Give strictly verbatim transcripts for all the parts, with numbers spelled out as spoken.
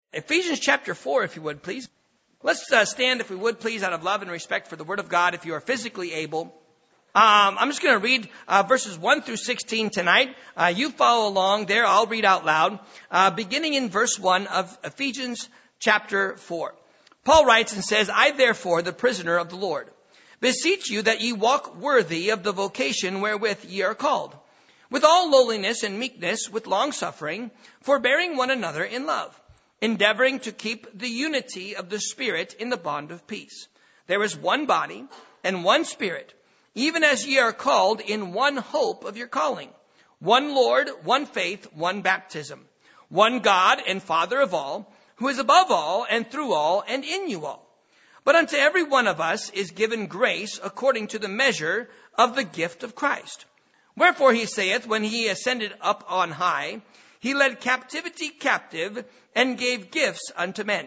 Ephesians chapter four, if you would, please. Let's uh, stand, if we would, please, out of love and respect for the Word of God, if you are physically able. Um, I'm just going to read uh, verses one through sixteen tonight. Uh, you follow along there. I'll read out loud. Uh, beginning in verse one of Ephesians chapter four. Paul writes and says, I therefore, the prisoner of the Lord, beseech you that ye walk worthy of the vocation wherewith ye are called, with all lowliness and meekness, with longsuffering, forbearing one another in love, endeavoring to keep the unity of the Spirit in the bond of peace. There is one body and one Spirit, even as ye are called in one hope of your calling, one Lord, one faith, one baptism, one God and Father of all, who is above all and through all and in you all. But unto every one of us is given grace according to the measure of the gift of Christ. Wherefore he saith, when he ascended up on high, he led captivity captive and gave gifts unto men.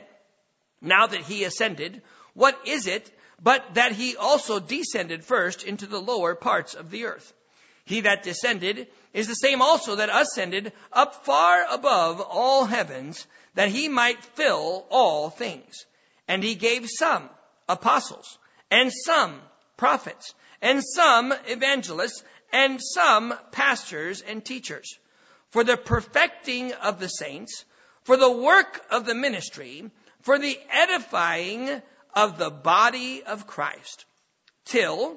Now that he ascended, what is it but that he also descended first into the lower parts of the earth? He that descended is the same also that ascended up far above all heavens, that he might fill all things. And he gave some apostles, and some prophets, and some evangelists, and some pastors and teachers, for the perfecting of the saints, for the work of the ministry, for the edifying of the body of Christ, till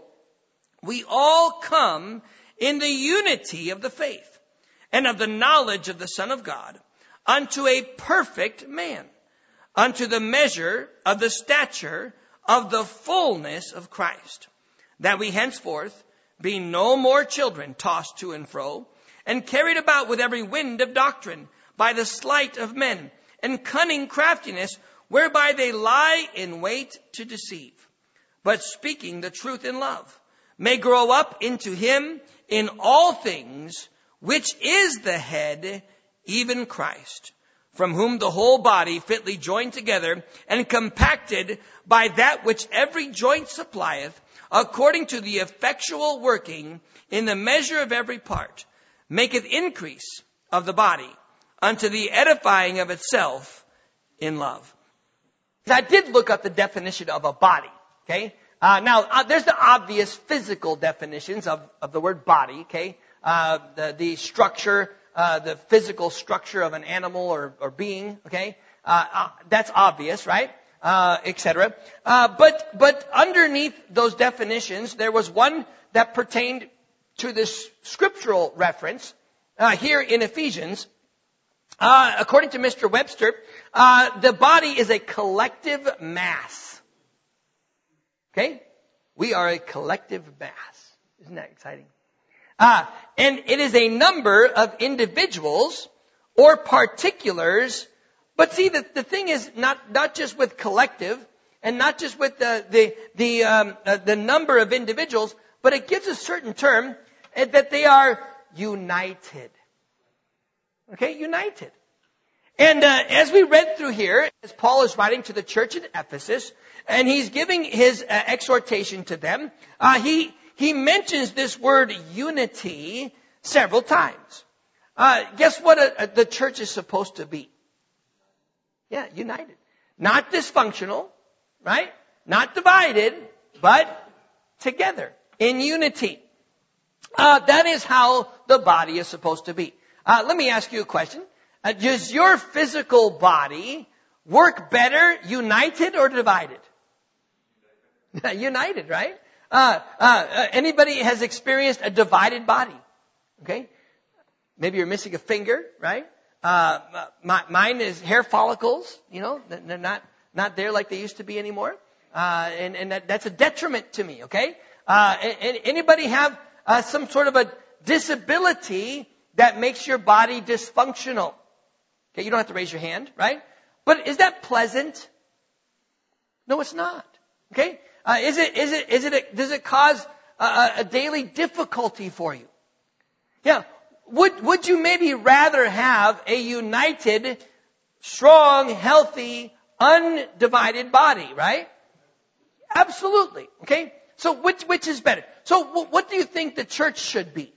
we all come in the unity of the faith and of the knowledge of the Son of God, unto a perfect man, unto the measure of the stature of the fullness of Christ, that we henceforth be no more children tossed to and fro, and carried about with every wind of doctrine, by the sleight of men, and cunning craftiness, whereby they lie in wait to deceive. But speaking the truth in love, may grow up into him in all things, which is the head, even Christ, from whom the whole body fitly joined together, and compacted by that which every joint supplieth, according to the effectual working in the measure of every part, maketh increase of the body unto the edifying of itself in love. I did look up the definition of a body, okay? Uh, now, uh, there's the obvious physical definitions of, of the word body, okay? Uh, the, the structure, uh, the physical structure of an animal or, or being, okay? Uh, uh, that's obvious, right? Uh, et cetera. Uh, but, but underneath those definitions, there was one that pertained to this scriptural reference, uh, here in Ephesians. Uh, according to Mister Webster, uh, the body is a collective mass. Okay? We are a collective mass. Isn't that exciting? Uh, and it is a number of individuals or particulars. But see, the, the thing is not, not just with collective and not just with the, the, the, um, uh, the number of individuals, but it gives a certain term uh, that they are united. Okay, united. And uh, as we read through here, as Paul is writing to the church in Ephesus, and he's giving his uh, exhortation to them, uh, he he mentions this word unity several times. Uh, guess what a, a, the church is supposed to be? Yeah, united. Not dysfunctional, right? Not divided, but together in unity. Uh, that is how the body is supposed to be. Uh, let me ask you a question. Uh, does your physical body work better united or divided? United, right? Uh, uh, anybody has experienced a divided body? Okay? Maybe you're missing a finger, right? Uh, my, mine is hair follicles, you know, they're not, not there like they used to be anymore. Uh, and, and that, that's a detriment to me, okay? Uh, and, anybody have uh, some sort of a disability that makes your body dysfunctional? Okay, you don't have to raise your hand, right? But is that pleasant? No, it's not. Okay? Uh, is it, is it, is it, a, does it cause a, a daily difficulty for you? Yeah. Would, would you maybe rather have a united, strong, healthy, undivided body, right? Absolutely. Okay? So which, which is better? So w- what do you think the church should be?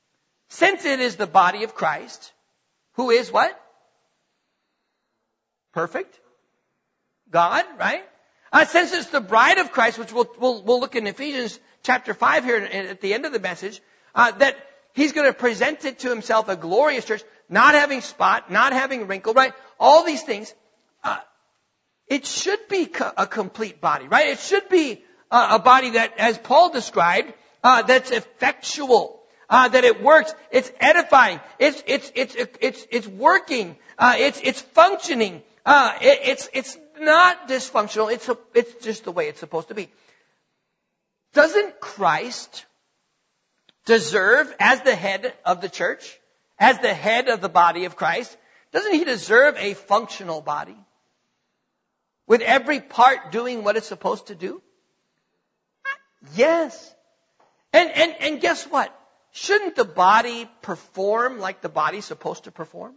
Since it is the body of Christ, who is what? perfect? God, right? Uh, since it's the bride of Christ, which we'll, we'll, we'll look in Ephesians chapter five here at the end of the message, uh, that he's going to present it to himself a glorious church, not having spot, not having wrinkle, right? All these things. Uh, it should be co- a complete body, right? It should be uh, a body that, as Paul described, uh, that's effectual, uh, that it works, it's edifying, it's, it's, it's, it's, it's working, uh, it's, it's functioning, uh, it, it's, it's not dysfunctional, it's, a, it's just the way it's supposed to be. Doesn't Christ deserve, as the head of the church, as the head of the body of Christ, doesn't he deserve a functional body? With every part doing what it's supposed to do? Yes. And, and, and guess what? Shouldn't the body perform like the body's supposed to perform?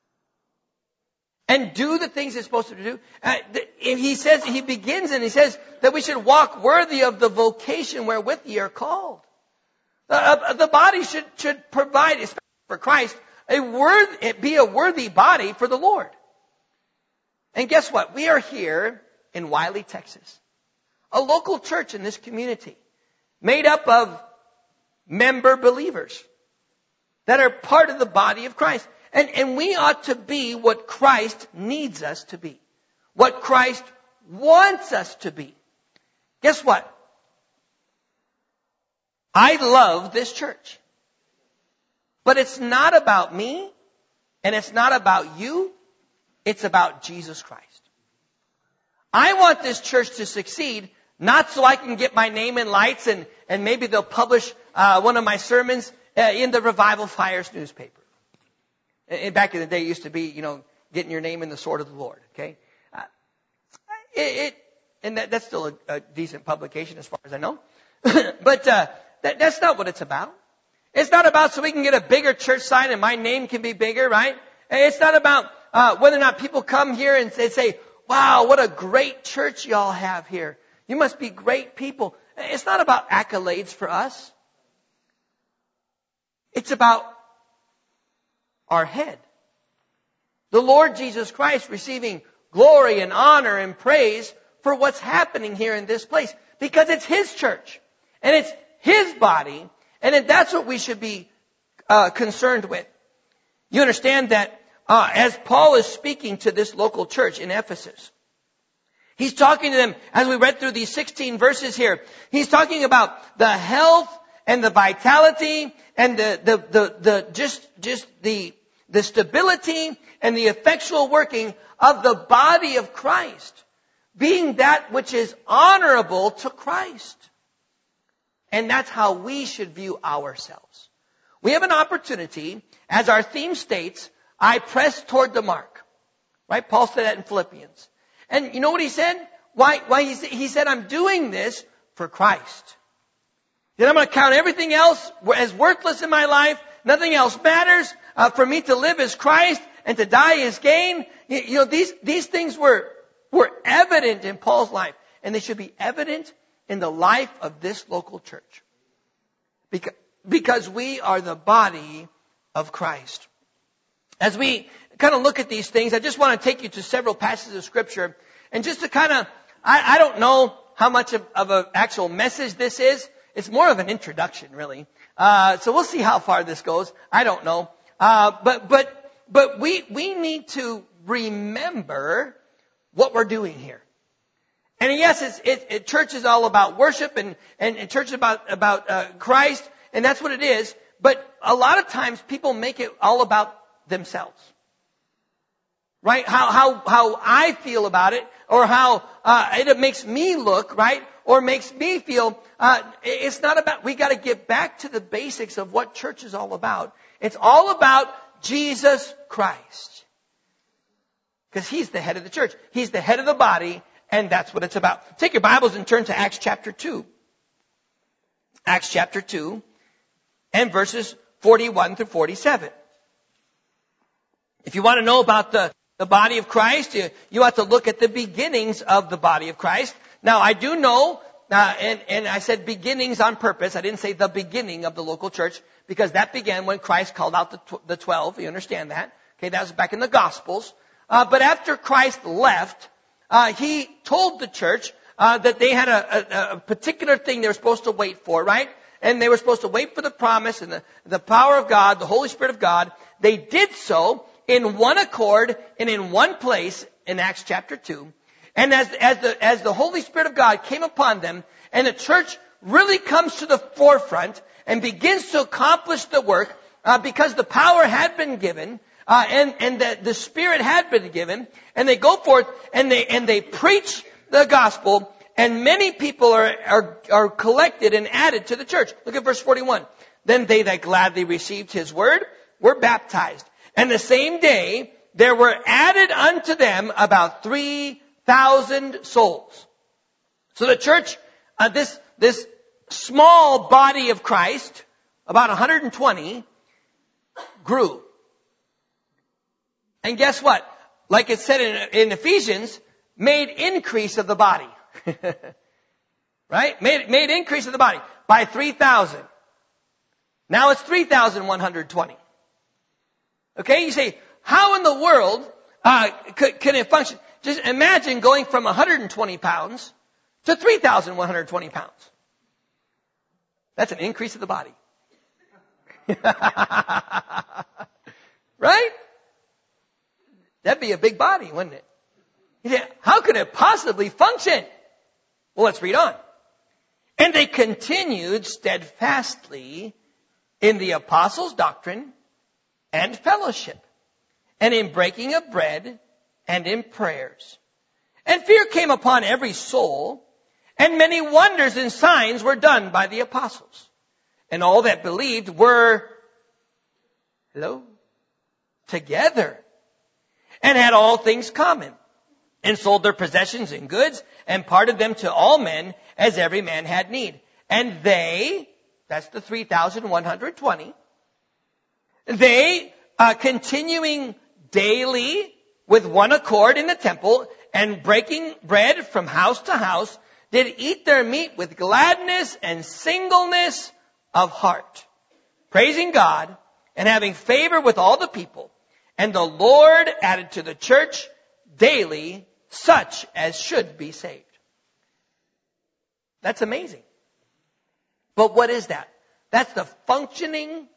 And do the things it's supposed to do? Uh, he says, he begins and he says that we should walk worthy of the vocation wherewith ye are called. Uh, the body should, should provide, especially for Christ, a worth, it be a worthy body for the Lord. And guess what? We are here in Wiley, Texas. A local church in this community made up of member believers that are part of the body of Christ. And, and we ought to be what Christ needs us to be. What Christ wants us to be. Guess what? I love this church. But it's not about me, and it's not about you. It's about Jesus Christ. I want this church to succeed, not so I can get my name in lights and, and maybe they'll publish uh, one of my sermons uh, in the Revival Fires newspaper. And back in the day, it used to be, you know, getting your name in the sword of the Lord, okay? Uh, it, it, and that, that's still a, a decent publication as far as I know. but uh, that, that's not what it's about. It's not about so we can get a bigger church sign and my name can be bigger, right? It's not about uh, whether or not people come here and they say, wow, what a great church y'all have here. You must be great people. It's not about accolades for us. It's about our head. The Lord Jesus Christ receiving glory and honor and praise for what's happening here in this place. Because it's His church. And it's His body. And that's what we should be uh, concerned with. You understand that uh, as Paul is speaking to this local church in Ephesus, he's talking to them, as we read through these sixteen verses here, he's talking about the health and the vitality and the, the, the, the just, just the, the stability and the effectual working of the body of Christ, being that which is honorable to Christ. And that's how we should view ourselves. We have an opportunity, as our theme states, I press toward the mark. Right? Paul said that in Philippians. And you know what he said? Why, why he, he said, I'm doing this for Christ. Then I'm going to count everything else as worthless in my life. Nothing else matters. Uh, for me to live is Christ and to die is gain. You, you know, these, these things were, were evident in Paul's life. And they should be evident in the life of this local church. Because, because we are the body of Christ. As we kind of look at these things, I just want to take you to several passages of Scripture. And just to kind of, I, I don't know how much of, of an actual message this is. It's more of an introduction, really. Uh, so we'll see how far this goes. I don't know. Uh, but, but, but we, we need to remember what we're doing here. And yes, it's, it, it, church is all about worship and, and, and church is about, about, uh, Christ. And that's what it is. But a lot of times people make it all about themselves. Right? How, how, how I feel about it, or how, uh, it makes me look, right? Or makes me feel, uh, it's not about, we gotta get back to the basics of what church is all about. It's all about Jesus Christ. Because He's the head of the church. He's the head of the body, and that's what it's about. Take your Bibles and turn to Acts chapter two. Acts chapter two, and verses forty-one through forty-seven. If you want to know about the, the body of Christ, you, you have to look at the beginnings of the body of Christ. Now, I do know, uh, and, and I said beginnings on purpose. I didn't say the beginning of the local church, because that began when Christ called out the, tw- the twelve. You understand that? Okay, that was back in the Gospels. Uh, but after Christ left, uh, he told the church uh, that they had a, a, a particular thing they were supposed to wait for, right? And they were supposed to wait for the promise and the, the power of God, the Holy Spirit of God. They did so in one accord and in one place in Acts chapter two. And as, as the, as the Holy Spirit of God came upon them and the church really comes to the forefront and begins to accomplish the work, uh, because the power had been given, uh, and, and the, the Spirit had been given, and they go forth and they, and they preach the gospel, and many people are, are, are collected and added to the church. Look at verse forty-one. Then they that gladly received his word were baptized. And the same day there were added unto them about three thousand souls. So the church, uh, this, this small body of Christ, about one hundred twenty, grew. And guess what? Like it said in, in Ephesians, made increase of the body. Right? Made, made increase of the body by three thousand. Now it's three thousand one hundred twenty. Okay? You say, how in the world uh, could, can it function? Just imagine going from one hundred twenty pounds to three thousand one hundred twenty pounds. That's an increase of the body. Right? That'd be a big body, wouldn't it? You say, how could it possibly function? Well, let's read on. And they continued steadfastly in the apostles' doctrine and fellowship, and in breaking of bread, and in prayers. And fear came upon every soul, and many wonders and signs were done by the apostles. And all that believed were, hello, together, and had all things common, and sold their possessions and goods, and parted them to all men, as every man had need. And they, that's the three thousand one hundred twenty, they, uh, continuing daily with one accord in the temple, and breaking bread from house to house, did eat their meat with gladness and singleness of heart, praising God, and having favor with all the people. And the Lord added to the church daily such as should be saved. That's amazing. But what is that? That's the functioning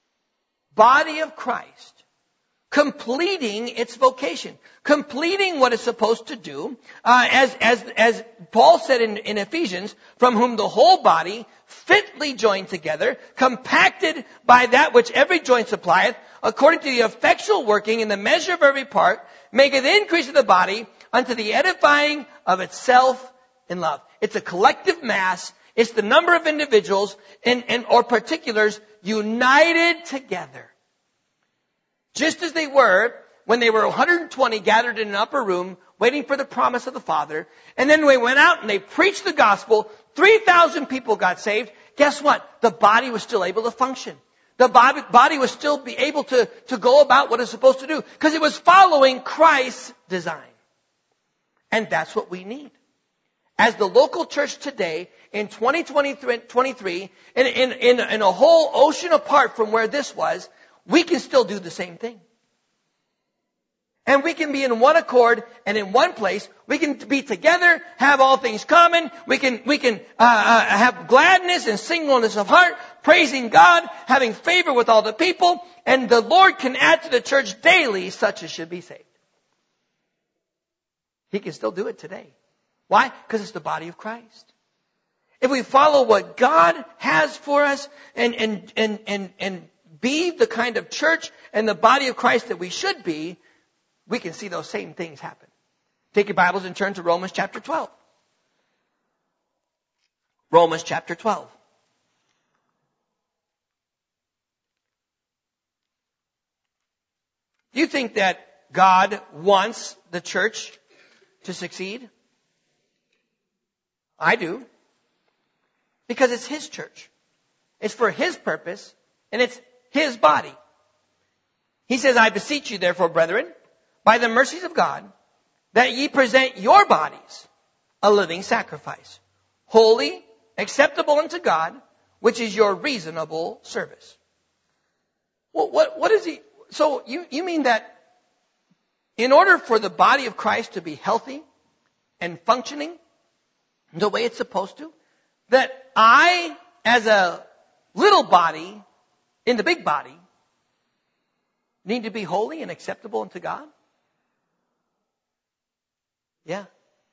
body of Christ, completing its vocation, completing what it's supposed to do, uh, as as as Paul said in, in Ephesians, from whom the whole body, fitly joined together, compacted by that which every joint supplieth, according to the effectual working in the measure of every part, maketh increase of the body unto the edifying of itself in love. It's a collective mass. It's the number of individuals and, and or particulars united together. Just as they were when they were one hundred twenty gathered in an upper room waiting for the promise of the Father. And then they went out and they preached the gospel. three thousand people got saved. Guess what? The body was still able to function. The body, body was still be able to, to go about what it's supposed to do because it was following Christ's design. And that's what we need. As the local church today, in twenty twenty-three, in, in, in, in a whole ocean apart from where this was, we can still do the same thing. And we can be in one accord and in one place. We can be together, have all things common. We can, we can uh, uh, have gladness and singleness of heart, praising God, having favor with all the people. And the Lord can add to the church daily such as should be saved. He can still do it today. Why? Because it's the body of Christ. If we follow what God has for us and, and, and, and, and be the kind of church and the body of Christ that we should be, we can see those same things happen. Take your Bibles and turn to Romans chapter twelve. Romans chapter twelve. Do you think that God wants the church to succeed? I do. Because it's His church. It's for His purpose, and it's His body. He says, I beseech you therefore, brethren, by the mercies of God, that ye present your bodies a living sacrifice, holy, acceptable unto God, which is your reasonable service. Well, what, what is he? So you, you mean that in order for the body of Christ to be healthy and functioning the way it's supposed to, that I, as a little body in the big body, need to be holy and acceptable unto God? Yeah.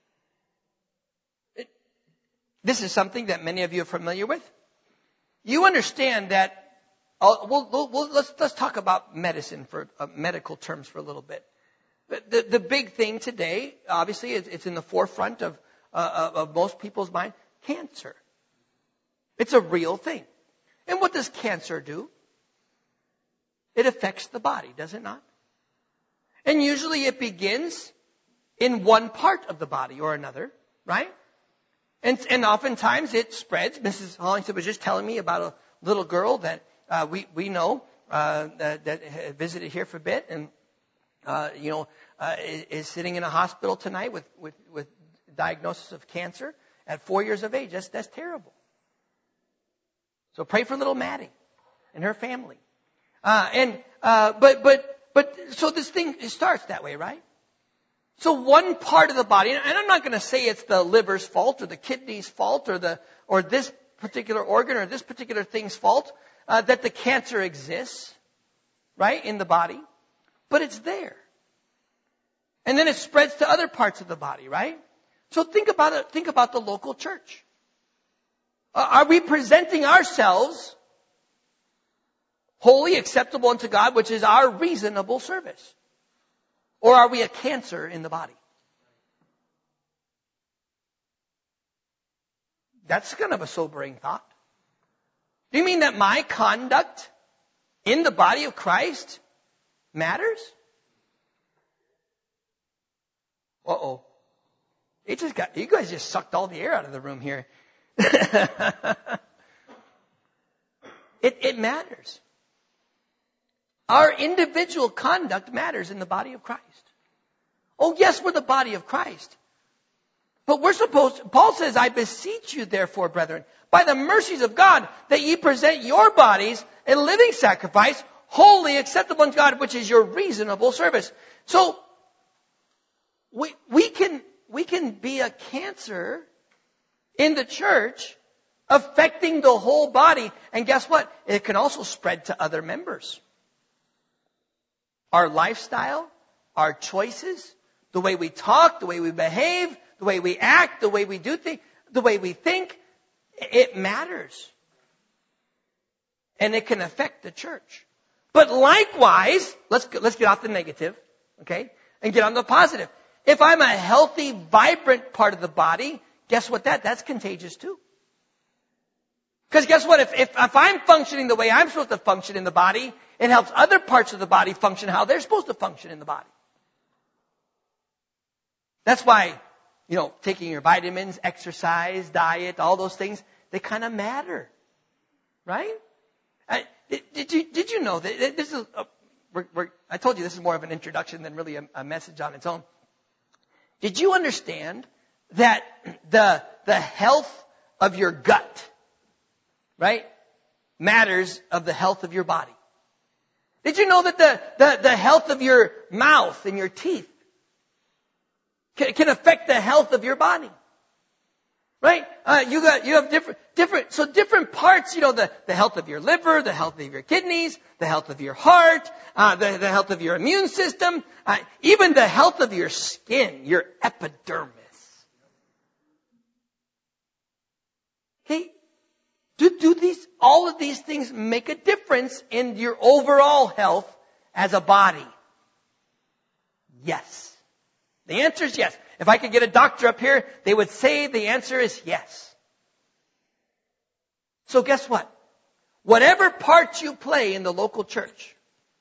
It, this is something that many of you are familiar with. You understand that. Uh, we'll, we'll, we'll, let's let's talk about medicine for uh, medical terms for a little bit. The, the, the big thing today, obviously, it's, it's in the forefront of uh, of most people's mind. Cancer. It's a real thing. And what does cancer do? It affects the body, does it not? And usually it begins in one part of the body or another, right? And, and oftentimes it spreads. Missus Hollington was just telling me about a little girl that uh, we, we know uh, that, that visited here for a bit and, uh, you know, uh, is, is sitting in a hospital tonight with, with, with diagnosis of cancer at four years of age. That's, that's terrible. So pray for little Maddie and her family. Uh, and, uh, but, but, but, so this thing, it starts that way, right? So one part of the body, and I'm not going to say it's the liver's fault or the kidney's fault or the, or this particular organ or this particular thing's fault, uh, that the cancer exists, right, in the body, but it's there. And then it spreads to other parts of the body, right? So think about it, think about the local church. Uh, are we presenting ourselves holy, acceptable unto God, which is our reasonable service? Or are we a cancer in the body? That's kind of a sobering thought. Do you mean that my conduct in the body of Christ matters? Uh-oh. It just got, you guys just sucked all the air out of the room here. it, it matters. Our individual conduct matters in the body of Christ. Oh, yes, we're the body of Christ. But we're supposed, Paul says, I beseech you, therefore, brethren, by the mercies of God, that ye present your bodies a living sacrifice, holy, acceptable unto God, which is your reasonable service. So, we, we can, we can be a cancer in the church, affecting the whole body. And guess what? It can also spread to other members. Our lifestyle, our choices, the way we talk, the way we behave, the way we act, the way we do things, the way we think, it matters. And it can affect the church. But likewise, let's, let's get off the negative, okay, and get on the positive. If I'm a healthy, vibrant part of the body, guess what that? That's contagious too. Because guess what? If, if, if I'm functioning the way I'm supposed to function in the body, it helps other parts of the body function how they're supposed to function in the body. That's why, you know, taking your vitamins, exercise, diet, all those things, they kind of matter. Right? I, did, did you, did you know that this is, a, we're, we're, I told you this is more of an introduction than really a, a message on its own. Did you understand that the, the health of your gut, right, matters of the health of your body? Did you know that the, the, the health of your mouth and your teeth can, can affect the health of your body? Right? Uh, you got, you have different, different, so different parts, you know, the, the health of your liver, the health of your kidneys, the health of your heart, uh, the, the health of your immune system, uh, even the health of your skin, your epidermis. Okay? Do, do these, all of these things make a difference in your overall health as a body? Yes. The answer is yes. If I could get a doctor up here, they would say the answer is yes. So guess what? Whatever part you play in the local church,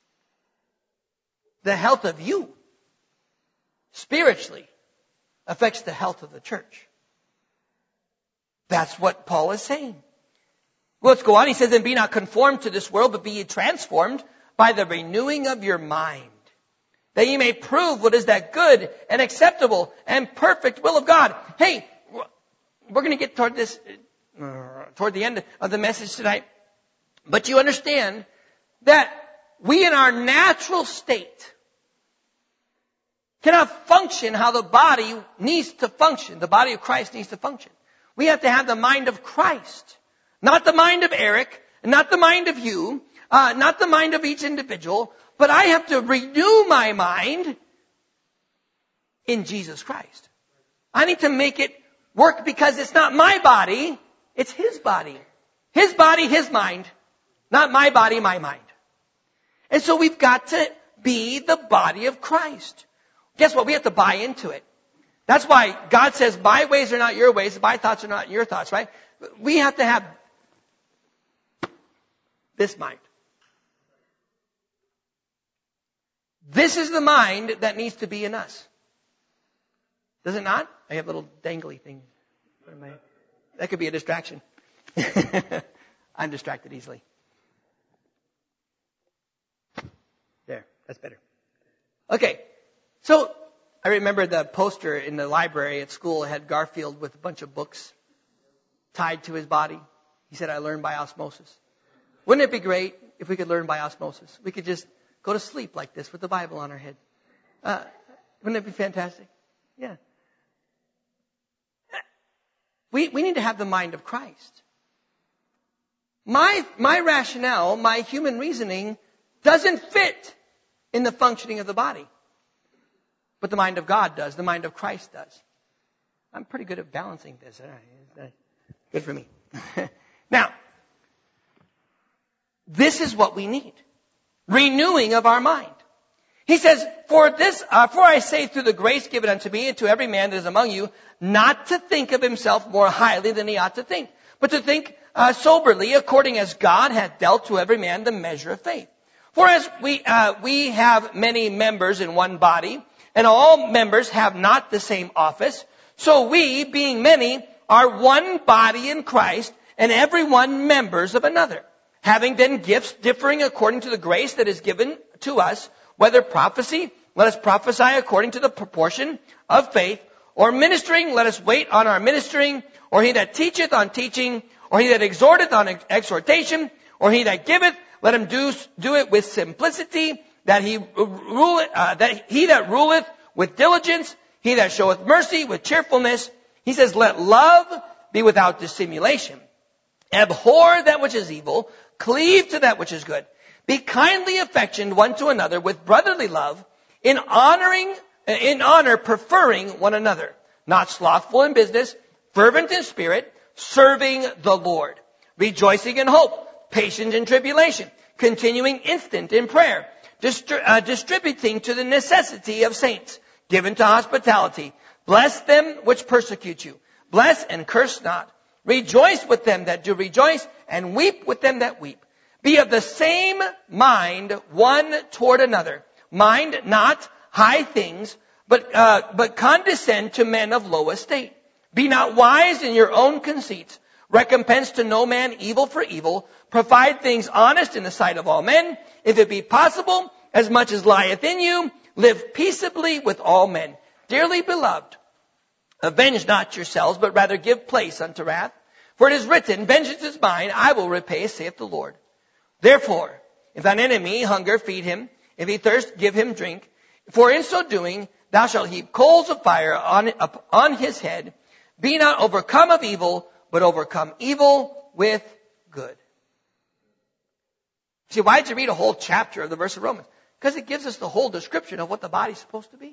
the health of you spiritually affects the health of the church. That's what Paul is saying. Well, let's go on. He says, and be not conformed to this world, but be ye transformed by the renewing of your mind, that ye may prove what is that good and acceptable and perfect will of God. Hey, we're going to get toward this, uh, toward the end of the message tonight. But you understand that we in our natural state cannot function how the body needs to function. The body of Christ needs to function. We have to have the mind of Christ. Not the mind of Eric, not the mind of you, uh, not the mind of each individual, but I have to renew my mind in Jesus Christ. I need to make it work because it's not my body, it's His body. His body, His mind. Not my body, my mind. And so we've got to be the body of Christ. Guess what? We have to buy into it. That's why God says, my ways are not your ways, my thoughts are not your thoughts, right? We have to have this mind. This is the mind that needs to be in us. Does it not? I have little dangly things. That could be a distraction. I'm distracted easily. There, that's better. Okay, so I remember the poster in the library at school had Garfield with a bunch of books tied to his body. He said, I learned by osmosis. Wouldn't it be great if we could learn by osmosis? We could just go to sleep like this with the Bible on our head. Uh, wouldn't it be fantastic? Yeah. We, we need to have the mind of Christ. My, my rationale, my human reasoning doesn't fit in the functioning of the body. But the mind of God does. The mind of Christ does. I'm pretty good at balancing this. Good for me. Now, this is what we need. Renewing of our mind. He says, for this, uh, for I say through the grace given unto me and to every man that is among you, not to think of himself more highly than he ought to think, but to think uh, soberly, according as God hath dealt to every man the measure of faith. For as we, uh, we have many members in one body, and all members have not the same office, so we, being many, are one body in Christ, and every one members of another. Having then gifts differing according to the grace that is given to us, whether prophecy, let us prophesy according to the proportion of faith, or ministering, let us wait on our ministering, or he that teacheth on teaching, or he that exhorteth on exhortation, or he that giveth, let him do, do it with simplicity, that he rule, uh, that he that ruleth with diligence, he that showeth mercy with cheerfulness. He says, let love be without dissimulation. Abhor that which is evil, cleave to that which is good. Be kindly affectioned one to another with brotherly love, in honoring, in honor preferring one another, not slothful in business, fervent in spirit, serving the Lord, rejoicing in hope, patient in tribulation, continuing instant in prayer, distri- uh, distributing to the necessity of saints, given to hospitality. Bless them which persecute you. Bless and curse not. Rejoice with them that do rejoice, and weep with them that weep. Be of the same mind one toward another. Mind not high things, but uh, but condescend to men of low estate. Be not wise in your own conceits. Recompense to no man evil for evil. Provide things honest in the sight of all men. If it be possible, as much as lieth in you, live peaceably with all men. Dearly beloved, avenge not yourselves, but rather give place unto wrath. For it is written, vengeance is mine, I will repay, saith the Lord. Therefore, if thine enemy hunger, feed him. If he thirst, give him drink. For in so doing, thou shalt heap coals of fire on, on his head. Be not overcome of evil, but overcome evil with good. See, why did you read a whole chapter of the verse of Romans? Because it gives us the whole description of what the body's supposed to be.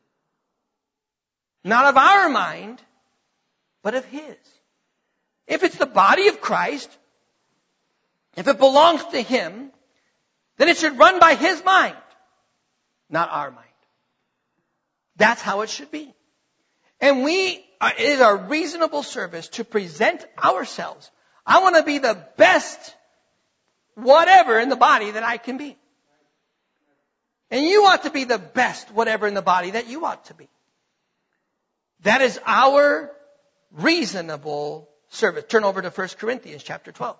Not of our mind, but of His. If it's the body of Christ, if it belongs to Him, then it should run by His mind, not our mind. That's how it should be. And we, are, it is our reasonable service to present ourselves. I want to be the best whatever in the body that I can be. And you ought to be the best whatever in the body that you ought to be. That is our reasonable service. Turn over to First Corinthians chapter twelve.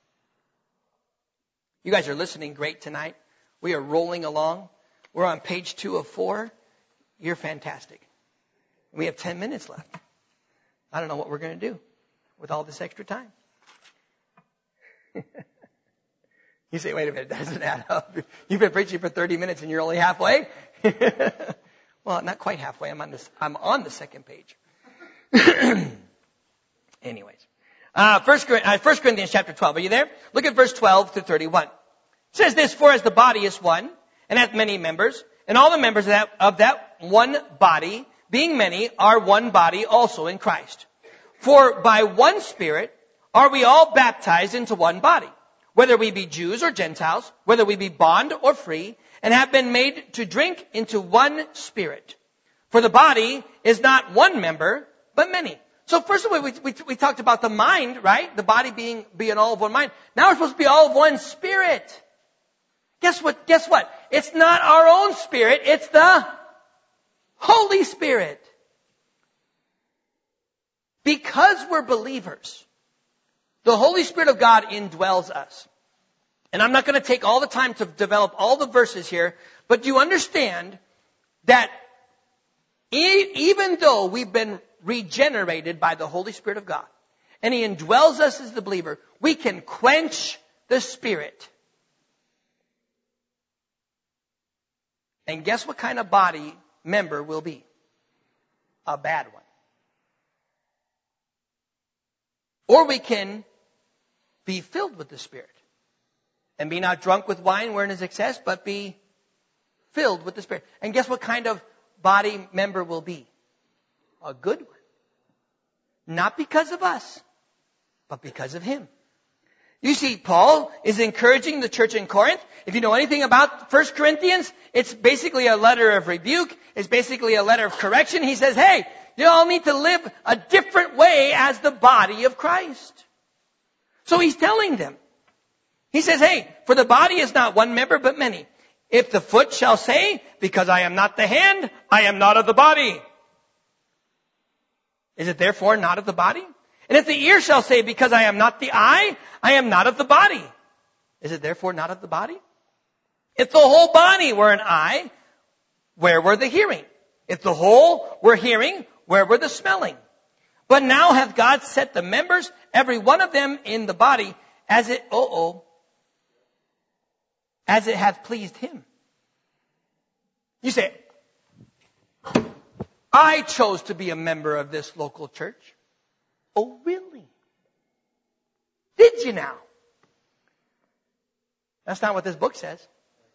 You guys are listening great tonight. We are rolling along. We're on page two of four. You're fantastic. We have ten minutes left. I don't know what we're going to do with all this extra time. You say, wait a minute, that doesn't add up. You've been preaching for thirty minutes and you're only halfway? Well, not quite halfway. I'm on this. I'm on the second page. Anyways, uh, First, uh, First Corinthians chapter twelve. Are you there? Look at verse twelve to thirty-one. It says this: For as the body is one and hath many members, and all the members of that, of that one body, being many, are one body also in Christ. For by one Spirit are we all baptized into one body, whether we be Jews or Gentiles, whether we be bond or free, and have been made to drink into one Spirit. For the body is not one member, but many. So first of all, we, we, we talked about the mind, right? The body being, being all of one mind. Now we're supposed to be all of one Spirit. Guess what? Guess what? It's not our own spirit. It's the Holy Spirit. Because we're believers, the Holy Spirit of God indwells us. And I'm not going to take all the time to develop all the verses here, but you understand that e- even though we've been regenerated by the Holy Spirit of God, and He indwells us as the believer, we can quench the Spirit. And guess what kind of body member will be? A bad one. Or we can be filled with the Spirit. And be not drunk with wine wherein is excess, but be filled with the Spirit. And guess what kind of body member will be? A good one. Not because of us, but because of Him. You see, Paul is encouraging the church in Corinth. If you know anything about First Corinthians, it's basically a letter of rebuke. It's basically a letter of correction. He says, hey, you all need to live a different way as the body of Christ. So he's telling them. He says, hey, for the body is not one member, but many. If the foot shall say, because I am not the hand, I am not of the body, is it therefore not of the body? And if the ear shall say, because I am not the eye, I am not of the body, is it therefore not of the body? If the whole body were an eye, where were the hearing? If the whole were hearing, where were the smelling? But now hath God set the members, every one of them in the body, as it, oh, oh, as it hath pleased Him. You say, I chose to be a member of this local church. Oh, really? Did you now? That's not what this book says.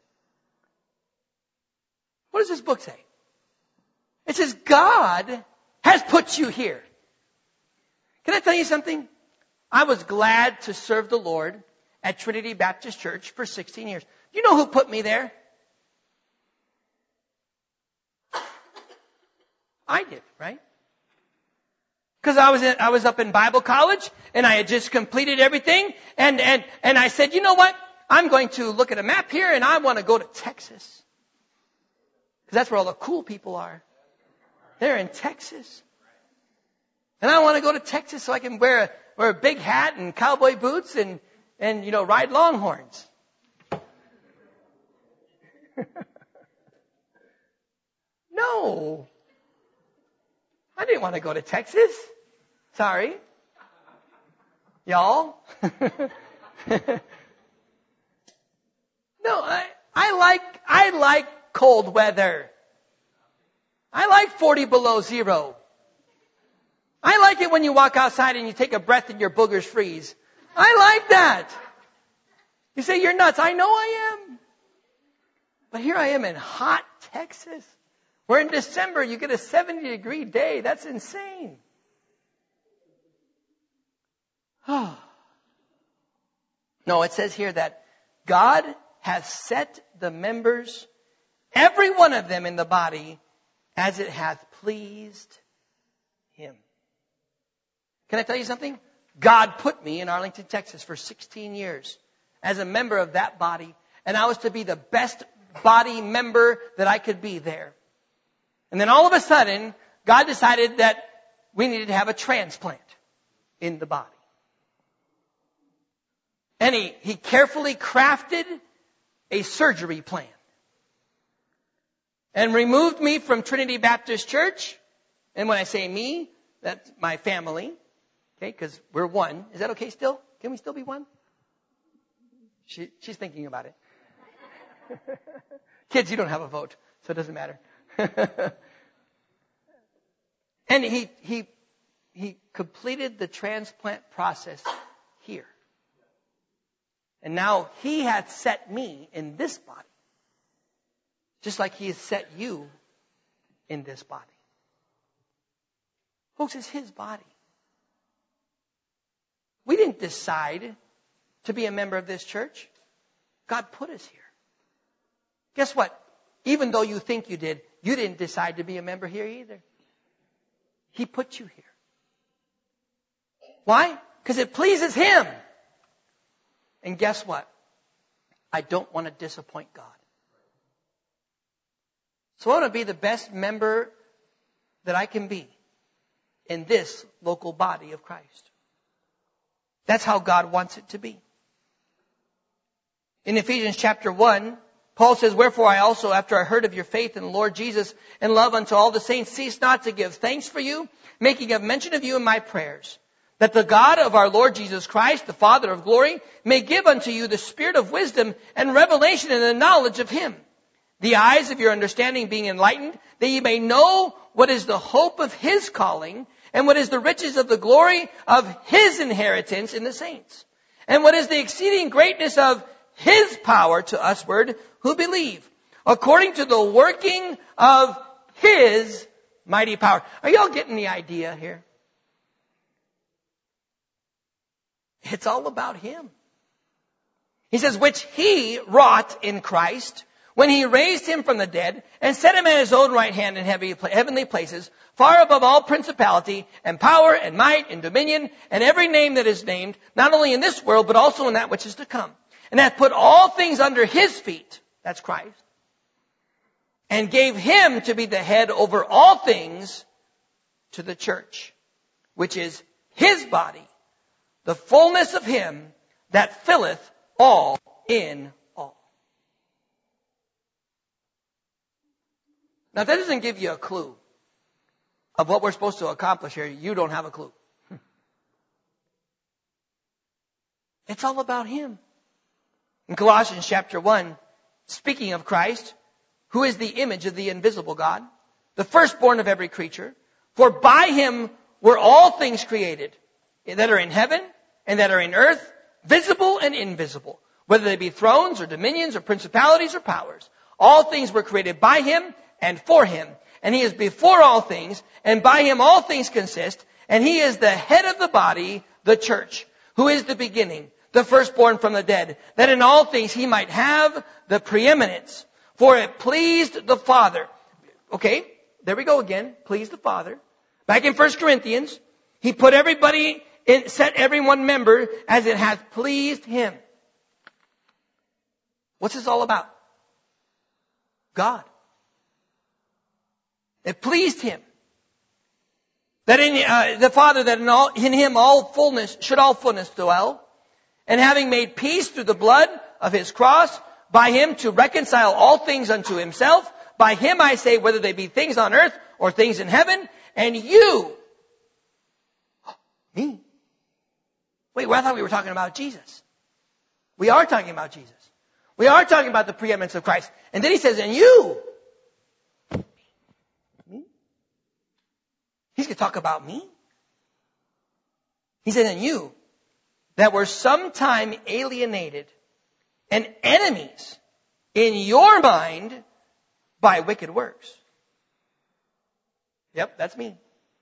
What does this book say? It says God has put you here. Can I tell you something? I was glad to serve the Lord at Trinity Baptist Church for sixteen years. You know who put me there? I did, right? Because I was in, I was up in Bible college and I had just completed everything, and and and I said, you know what? I'm going to look at a map here and I want to go to Texas. Because that's where all the cool people are. They're in Texas. And I want to go to Texas so I can wear a, wear a big hat and cowboy boots and, and you know, ride longhorns. No. I didn't want to go to Texas. Sorry. Y'all. No, I, I like, I like cold weather. I like forty below zero. I like it when you walk outside and you take a breath and your boogers freeze. I like that. You say you're nuts. I know I am. But here I am in hot Texas, where in December you get a seventy degree day. That's insane. Oh. No, it says here that God has set the members, every one of them in the body, as it hath pleased Him. Can I tell you something? God put me in Arlington, Texas for sixteen years as a member of that body, and I was to be the best body member that I could be there. And then all of a sudden, God decided that we needed to have a transplant in the body. And he, he carefully crafted a surgery plan and removed me from Trinity Baptist Church. And when I say me, that's my family. Okay, because we're one. Is that okay still? Can we still be one? She, she's thinking about it. Kids, you don't have a vote, so it doesn't matter. And he, he, he completed the transplant process here. And now he hath set me in this body, just like he has set you in this body. Folks, it's his body. We didn't decide to be a member of this church. God put us here. Guess what? Even though you think you did, you didn't decide to be a member here either. He put you here. Why? Because it pleases him. And guess what? I don't want to disappoint God. So I want to be the best member that I can be in this local body of Christ. That's how God wants it to be. In Ephesians chapter one, Paul says, wherefore I also, after I heard of your faith in the Lord Jesus and love unto all the saints, cease not to give thanks for you, making a mention of you in my prayers, that the God of our Lord Jesus Christ, the Father of glory, may give unto you the spirit of wisdom and revelation in the knowledge of him, the eyes of your understanding being enlightened, that ye may know what is the hope of his calling, and what is the riches of the glory of his inheritance in the saints, and what is the exceeding greatness of his power to usward who believe, according to the working of his mighty power. Are y'all getting the idea here? It's all about him. He says, which he wrought in Christ when he raised him from the dead and set him at his own right hand in heavenly places, far above all principality and power and might and dominion and every name that is named, not only in this world, but also in that which is to come. And hath put all things under his feet, that's Christ, and gave him to be the head over all things to the church, which is his body, the fullness of him that filleth all in all. Now that doesn't give you a clue of what we're supposed to accomplish here. You don't have a clue. It's all about him. In Colossians chapter one, speaking of Christ, who is the image of the invisible God, the firstborn of every creature, for by him were all things created that are in heaven and that are in earth, visible and invisible, whether they be thrones or dominions or principalities or powers. All things were created by him and for him, and he is before all things, and by him all things consist, and he is the head of the body, the church, who is the beginning, the firstborn from the dead, that in all things he might have the preeminence. For it pleased the Father. Okay, there we go again. Pleased the Father. Back in First Corinthians, he put everybody in, set every one member as it hath pleased him. What's this all about? God. It pleased him. That in uh, the Father, that in, all, in him all fullness, should all fullness dwell. And having made peace through the blood of his cross, by him to reconcile all things unto himself. By him I say, whether they be things on earth or things in heaven. And you, me? Wait, well, I thought we were talking about Jesus. We are talking about Jesus. We are talking about the preeminence of Christ. And then he says, and you. Me? He's going to talk about me. He said, and you, that were sometime alienated and enemies in your mind by wicked works. Yep, that's me.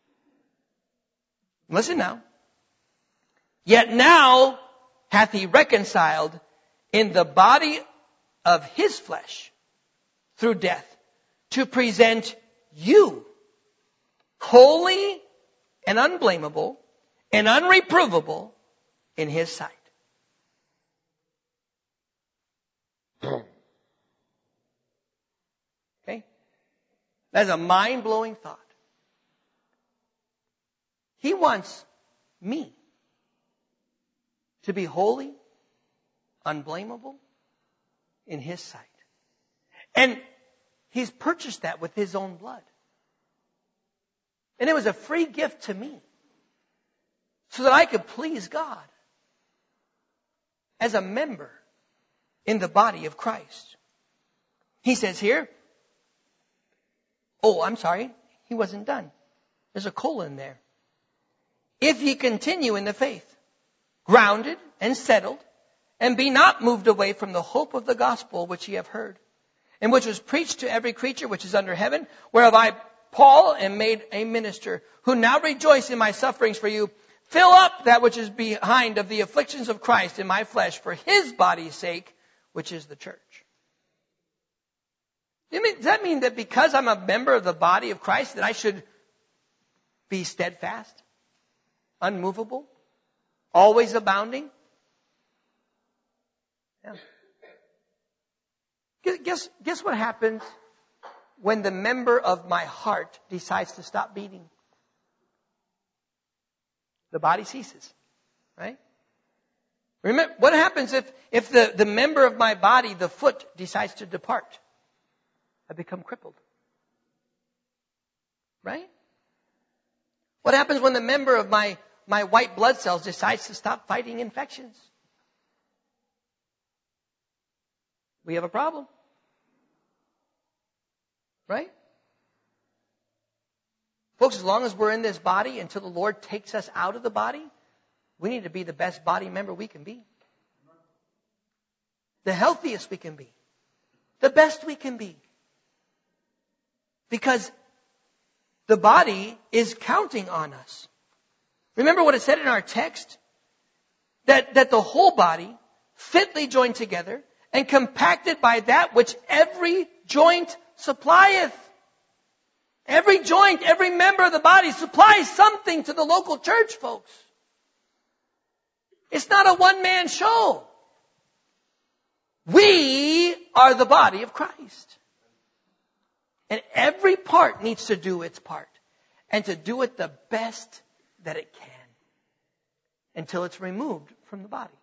Listen now. Yet now hath he reconciled in the body of his flesh through death to present you holy and unblameable and unreprovable in his sight. Okay? That's a mind-blowing thought. He wants me to be holy, unblameable in his sight. And he's purchased that with his own blood. And it was a free gift to me so that I could please God as a member in the body of Christ. He says here, Oh, I'm sorry. He wasn't done. There's a colon there. If ye continue in the faith, grounded and settled, and be not moved away from the hope of the gospel which ye have heard, and which was preached to every creature which is under heaven, whereof I, Paul, am made a minister, who now rejoice in my sufferings for you, fill up that which is behind of the afflictions of Christ in my flesh for his body's sake, which is the church. Does that mean that because I'm a member of the body of Christ that I should be steadfast, unmovable, always abounding? Yeah. Guess, guess what happens when the member of my heart decides to stop beating? The body ceases, right? Remember, what happens if, if the, the member of my body, the foot, decides to depart? I become crippled. Right? What happens when the member of my, my white blood cells decides to stop fighting infections? We have a problem. Right? Folks, as long as we're in this body until the Lord takes us out of the body, we need to be the best body member we can be. The healthiest we can be. The best we can be. Because the body is counting on us. Remember what it said in our text? That, that the whole body, fitly joined together, and compacted by that which every joint supplieth. Every joint, every member of the body supplies something to the local church, folks. It's not a one-man show. We are the body of Christ. And every part needs to do its part. And to do it the best that it can. Until it's removed from the body.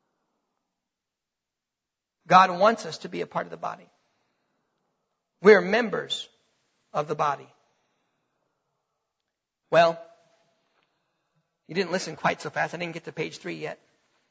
God wants us to be a part of the body. We're members of the body. Well, you didn't listen quite so fast. I didn't get to page three yet.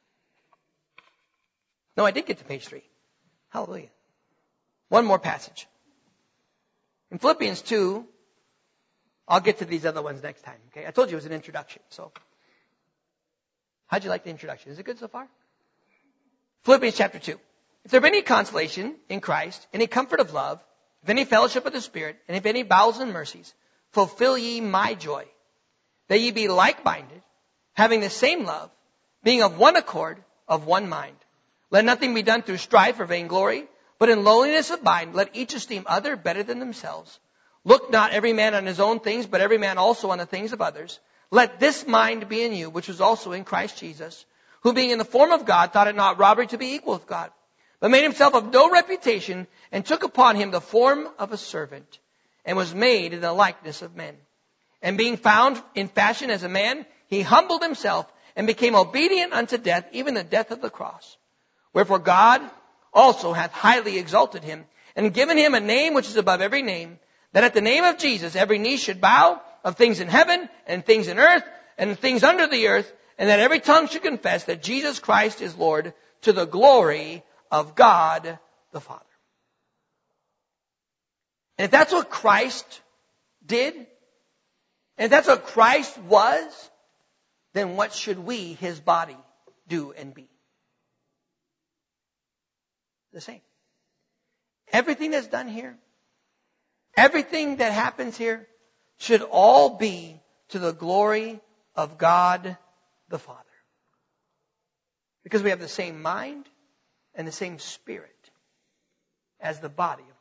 No, I did get to page three. Hallelujah. One more passage. In Philippians two, I'll get to these other ones next time. Okay, I told you it was an introduction. So, how'd you like the introduction? Is it good so far? Philippians chapter two. If there be any consolation in Christ, any comfort of love, if any fellowship of the Spirit, and if any bowels and mercies, fulfill ye my joy, that ye be like-minded, having the same love, being of one accord, of one mind. Let nothing be done through strife or vainglory, but in lowliness of mind, let each esteem other better than themselves. Look not every man on his own things, but every man also on the things of others. Let this mind be in you, which was also in Christ Jesus, who being in the form of God, thought it not robbery to be equal with God, but made himself of no reputation, and took upon him the form of a servant, and was made in the likeness of men. And being found in fashion as a man, he humbled himself, and became obedient unto death, even the death of the cross. Wherefore God also hath highly exalted him, and given him a name which is above every name, that at the name of Jesus every knee should bow, of things in heaven, and things in earth, and things under the earth, and that every tongue should confess that Jesus Christ is Lord, to the glory of God the Father. And if that's what Christ did, and if that's what Christ was, then what should we, his body, do and be? The same. Everything that's done here, everything that happens here, should all be to the glory of God the Father. Because we have the same mind and the same spirit as the body of